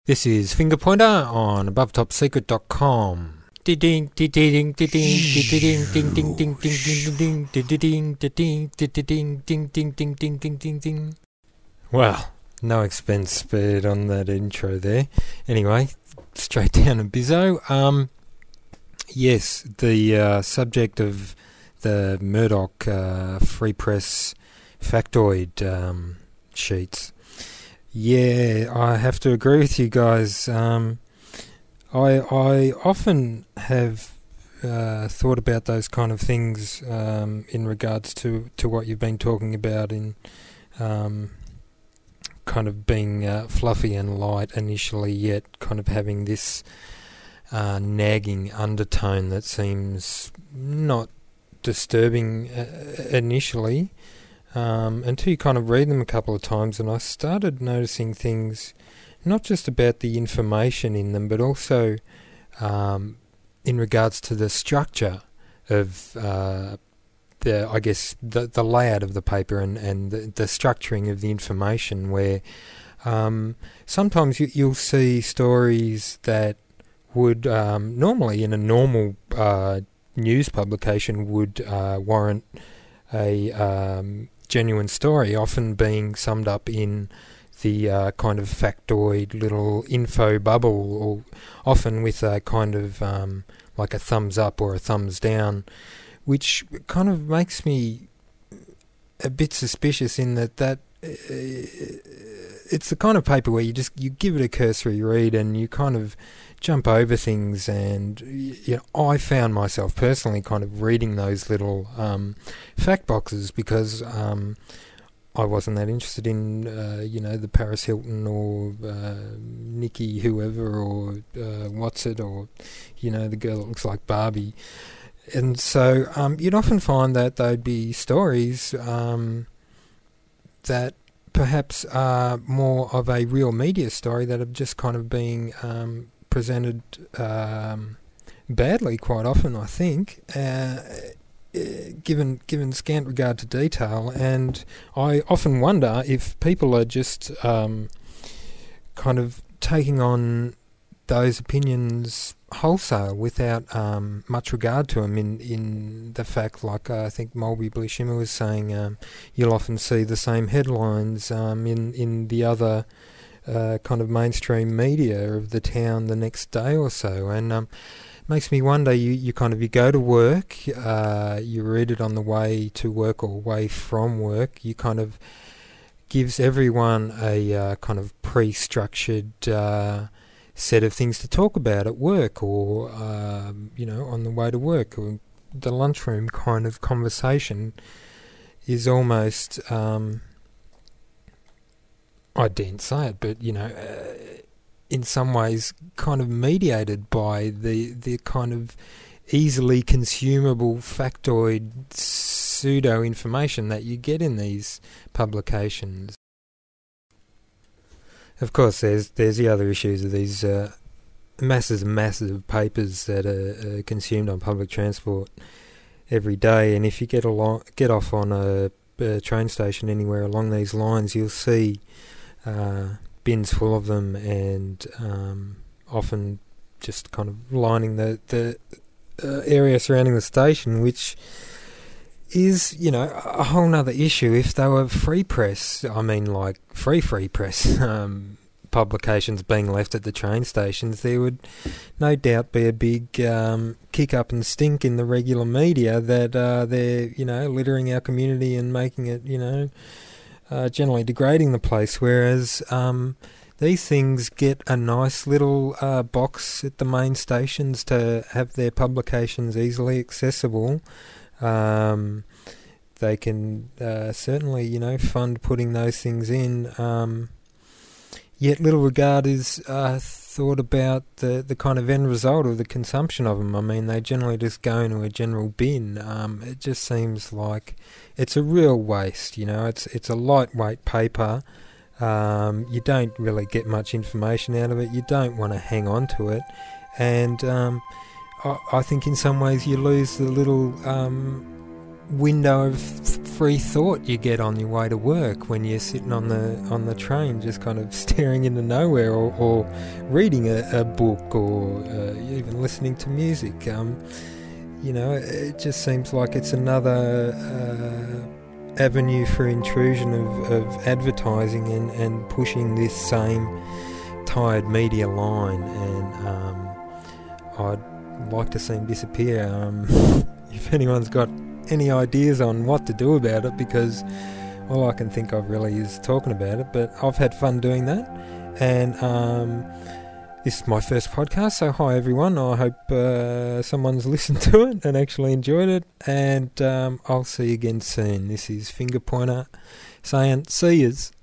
This is Finger Pointer on AboveTopSecret.com. Well, no expense spared on that intro there. Anyway, straight down to Bizzo. Yes, the subject of the Murdoch Free Press factoid sheets. Yeah, I have to agree with you guys. I often have thought about those kind of things in regards to what you've been talking about in kind of being fluffy and light initially, yet kind of having this nagging undertone that seems not disturbing initially. Until you kind of read them a couple of times, and I started noticing things not just about the information in them, but also in regards to the structure of the layout of the paper and the structuring of the information, where sometimes you'll see stories that would normally in a normal news publication would warrant a genuine story, often being summed up in the kind of factoid little info bubble, or often with a kind of like a thumbs up or a thumbs down, which kind of makes me a bit suspicious in that it's the kind of paper where you give it a cursory read and you kind of jump over things, and I found myself personally kind of reading those little fact boxes because I wasn't that interested in the Paris Hilton or Nikki whoever or what's it, or the girl that looks like Barbie. And so you'd often find that there'd be stories that perhaps are more of a real media story that have just kind of being presented badly quite often, I think, given scant regard to detail. And I often wonder if people are just kind of taking on those opinions wholesale without much regard to them, in the fact, like I think Mulby Blishima was saying, you'll often see the same headlines in the other kind of mainstream media of the town the next day or so, and makes me wonder. You go to work, you read it on the way to work or away from work. You kind of gives everyone a kind of pre-structured set of things to talk about at work, or on the way to work, or the lunchroom kind of conversation is almost I daren't say it, but in some ways kind of mediated by the kind of easily consumable factoid pseudo information that you get in these publications. Of course, there's the other issues of these masses and masses of papers that are consumed on public transport every day, and if you get off on a train station anywhere along these lines, you'll see bins full of them, and often just kind of lining the area surrounding the station, which is, a whole nother issue. If they were free press, I mean like free press publications being left at the train stations, there would no doubt be a big kick up and stink in the regular media that they're, littering our community and making it, generally degrading the place, whereas these things get a nice little box at the main stations to have their publications easily accessible. They can certainly, fund putting those things in, yet little regard is thought about the kind of end result of the consumption of them. I mean, they generally just go into a general bin. It just seems like it's a real waste. It's a lightweight paper. You don't really get much information out of it. You don't want to hang on to it, and I think in some ways you lose the little window of free thought you get on your way to work when you're sitting on the train, just kind of staring into nowhere, or reading a book, or even listening to music. It just seems like it's another avenue for intrusion of advertising and pushing this same tired media line, and I'd like to see them disappear. If anyone's got any ideas on what to do about it, because all I can think of really is talking about it, but I've had fun doing that, and this is my first podcast, so hi everyone. I hope someone's listened to it and actually enjoyed it, and I'll see you again soon. This is Finger Pointer saying see yous.